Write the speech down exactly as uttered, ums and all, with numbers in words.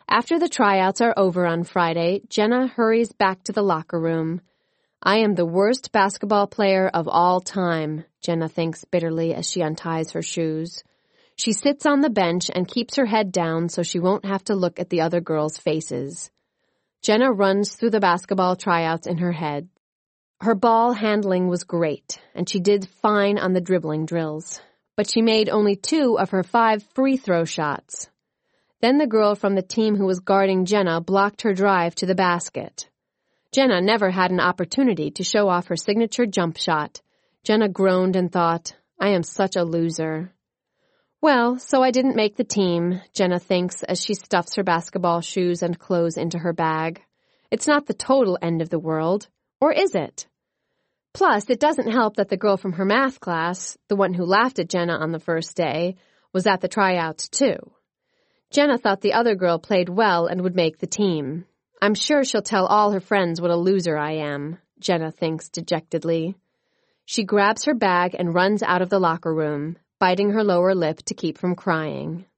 After the tryouts are over on Friday, Jenna hurries back to the locker room. I am the worst basketball player of all time, Jenna thinks bitterly as she unties her shoes. She sits on the bench and keeps her head down so she won't have to look at the other girls' faces. Jenna runs through the basketball tryouts in her head. Her ball handling was great, and she did fine on the dribbling drills. But she made only two of her five free throw shots. Then the girl from the team who was guarding Jenna blocked her drive to the basket. Jenna never had an opportunity to show off her signature jump shot. Jenna groaned and thought, I am such a loser. Well, so I didn't make the team, Jenna thinks as she stuffs her basketball shoes and clothes into her bag. It's not the total end of the world. Or is it? Plus, it doesn't help that the girl from her math class, the one who laughed at Jenna on the first day, was at the tryouts too. Jenna thought the other girl played well and would make the team. I'm sure she'll tell all her friends what a loser I am, Jenna thinks dejectedly. She grabs her bag and runs out of the locker room, biting her lower lip to keep from crying.